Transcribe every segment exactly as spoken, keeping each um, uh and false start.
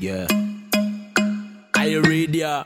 Yeah. Are you ready? Yeah?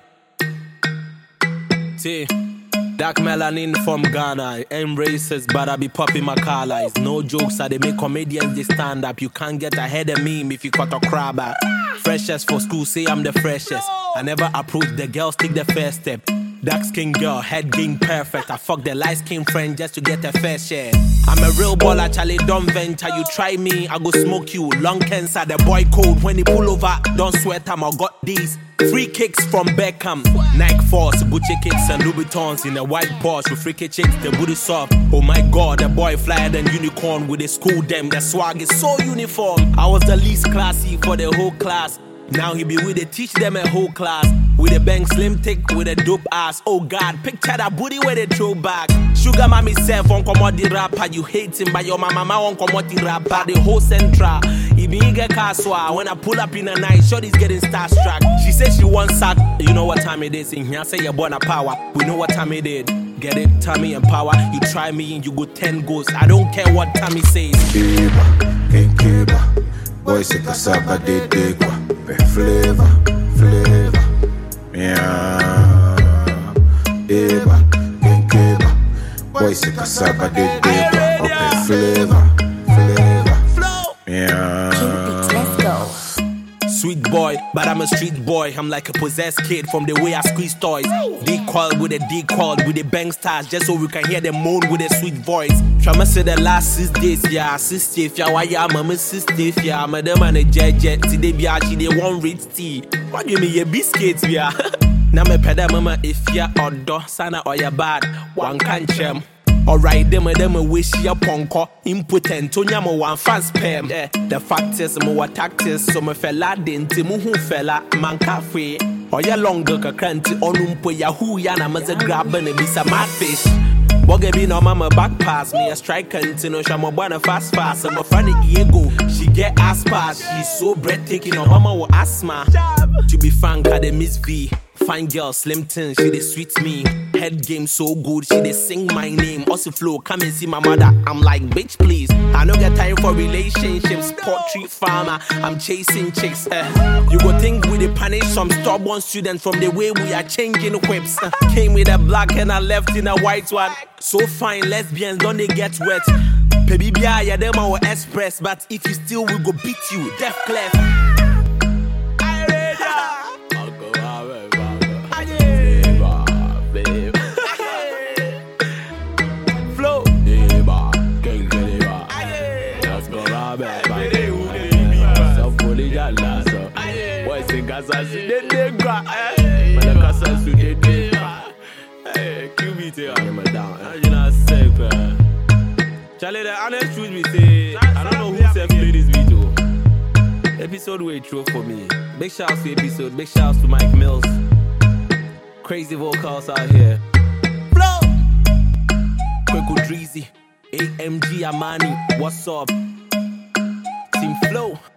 See, dark melanin from Ghana. I'm racist, but I be popping my collar. It's no jokes, I they make comedians they stand up. You can't get ahead of me if you cut a crab out. Freshest for school, say I'm the freshest. I never approach the girls, take the first step. Dark skin girl, head game perfect. I fuck the light skin friend just to get a fair share. I'm a real baller, Charlie, don't venture. You try me, I go smoke you. Lung cancer, the boy cold. When he pull over, don't sweat him. I got these free kicks from Beckham. Nike Force, Gucci kicks and Louboutins in a white Porsche with freaky chicks, the booty soft. Oh my god, the boy flyer than unicorn with the school them. The swag is so uniform. I was the least classy for the whole class. Now he be with the teach them a whole class. With a bang slim tick with a dope ass. Oh god, picture that booty where they throw back. Sugar mommy self on commodity rapper. You hate him but your mama on commodity rapper. The whole central. He be eager caswa. When I pull up in the night, shorty's getting starstruck. She says she wants sack. You know what time it is in here. Say you're born a power. We know what time it is. Get it, Tommy and power. You try me and you go ten goals. I don't care what Tommy says. Kiba, King Kiba. Boys say cassava de degua. Flavor, flavor. Yeah, Eba, King Kiba. Boys say cassava de degua. Open flavor, flavor. Yeah. Let's go. Sweet boy, but I'm a street boy. I'm like a possessed kid from the way I squeeze toys. Decoil with a decoil with the bang stars, just so we can hear them moan with a sweet voice. Tryma say the last six days, yeah, six days, yeah, why yeah, mama six days, yeah, madam and a jet jet, today be actually they won't reach tea. What do you mean, your biscuits, yeah? Now me peda mama if ya odo sana or ya bad, one can't chem. Alright, them a them a wish ya ponko impotent to nyamo one fast spam. Yeah, the fact is mo what tactics so me fella denti mu hu fella man cafe. Or ya longer ka kranti onumpo ya hu ya na maze grab na bisa mad fish. Boge be no mama back pass me a strike continue shamo bwana fast fast. I'm a funny ego. She get ass pass. She's so breathtaking. No mama will asthma. To be frank, I miss V. Fine girl, slim tin, she dey sweet me. Head game so good, she dey sing my name. Also flow, come and see my mother. I'm like, bitch, please. I no get time for relationships. Poultry farmer, I'm chasing chicks. Eh. You go think we dey punish some stubborn students from the way we are changing whips. Eh. Came with a black and I left in a white one. So fine, lesbians don't they get wet. Baby, yeah, them our express, but if you still, we go beat you. Deaf clef. Charlie, the honest truth we say, I don't know who said play this video. Episode way through for me. Big shouts to episode, big shouts to Mike Mills. Crazy vocals out here. Flow! Kweko Dreezy, A M G Amani, what's up? Team Flow.